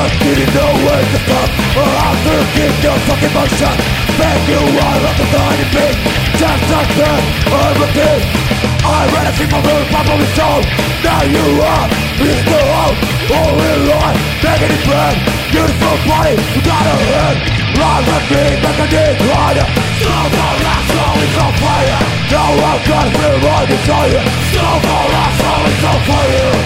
didn't know where to stop. I'm looking the fucking motion. Make you all of the tiny beat. Just like that, I'm a kid. I ran a simple moon, probably so. Now you are, it's the hope. All in line, making it bread. Beautiful body, you got a head. Run with me, make a deep rider. So far, last soul is on fire. Now I've got to feel my desire. So far, last soul is on fire.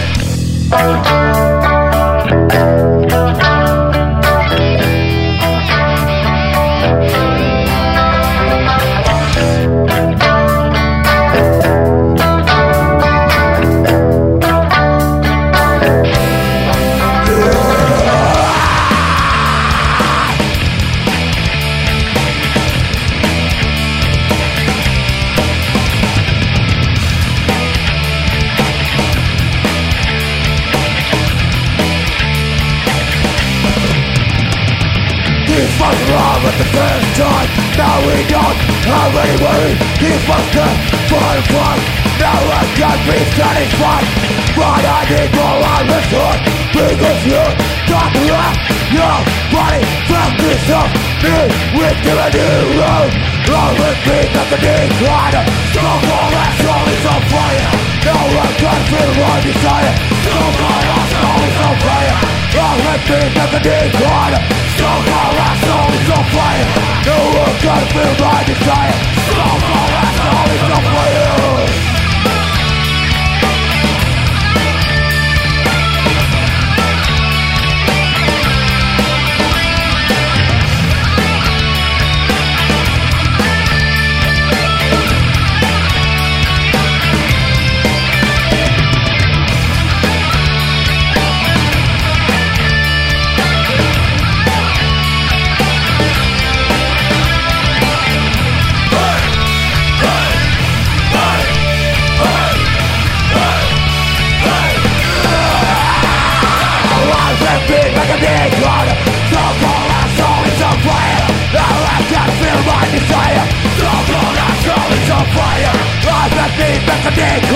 He's fucking wrong at the first time. Now we don't have any worry. He's fucked up for the fun. Now I can't be satisfied. But I need more on the sword. Because you got to rock your body. Fuck this up. Me with a new road. Wrong with me like a decliner. So far that soul is on fire. Now I can't feel my desire. So far that soul is on fire. Wrong with me like a decliner. So far that soul is on fire. No one can feel my desire. So far that soul is on fire. Like a big water. So far that soul is on fire. Now I can't feel my desire. So far that soul is on fire. I can't be back a big